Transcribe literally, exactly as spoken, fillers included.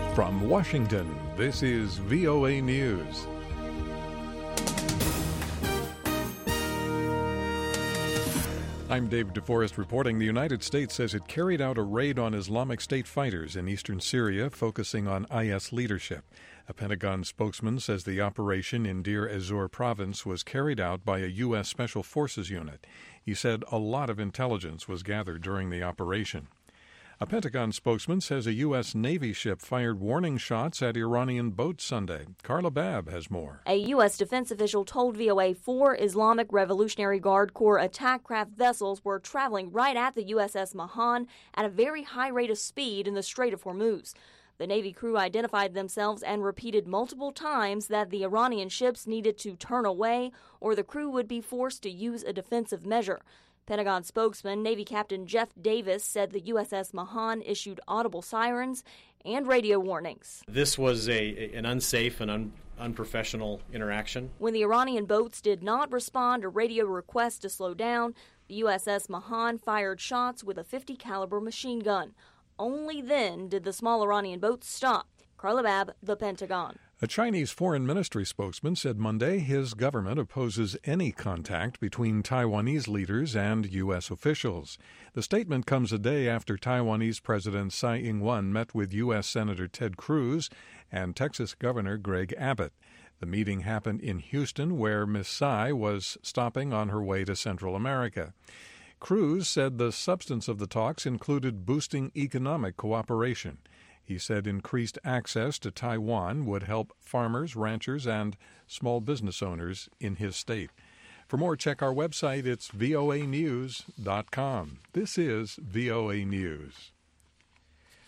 From Washington, this is V O A News. I'm Dave DeForest reporting. The United States says it carried out a raid on Islamic State fighters in eastern Syria, focusing on I S leadership. A Pentagon spokesman says the operation in Deir ez-Zor province was carried out by a U S Special Forces unit. He said a lot of intelligence was gathered during the operation. A Pentagon spokesman says a U S Navy ship fired warning shots at Iranian boats Sunday. Carla Babb has more. A U S defense official told V O A four Islamic Revolutionary Guard Corps attack craft vessels were traveling right at the U S S Mahan at a very high rate of speed in the Strait of Hormuz. The Navy crew identified themselves and repeated multiple times that the Iranian ships needed to turn away or the crew would be forced to use a defensive measure. Pentagon spokesman Navy Captain Jeff Davis said the U S S Mahan issued audible sirens and radio warnings. This was a an unsafe and un, unprofessional interaction. When the Iranian boats did not respond to radio requests to slow down, the U S S Mahan fired shots with a fifty caliber machine gun. Only then did the small Iranian boats stop. Carla Babb, The Pentagon. A Chinese foreign ministry spokesman said Monday his government opposes any contact between Taiwanese leaders and U S officials. The statement comes a day after Taiwanese President Tsai Ing-wen met with U S Senator Ted Cruz and Texas Governor Greg Abbott. The meeting happened in Houston, where Miz Tsai was stopping on her way to Central America. Cruz said the substance of the talks included boosting economic cooperation. He said increased access to Taiwan would help farmers, ranchers, and small business owners in his state. For more, check our website. It's V O A news dot com. This is V O A News.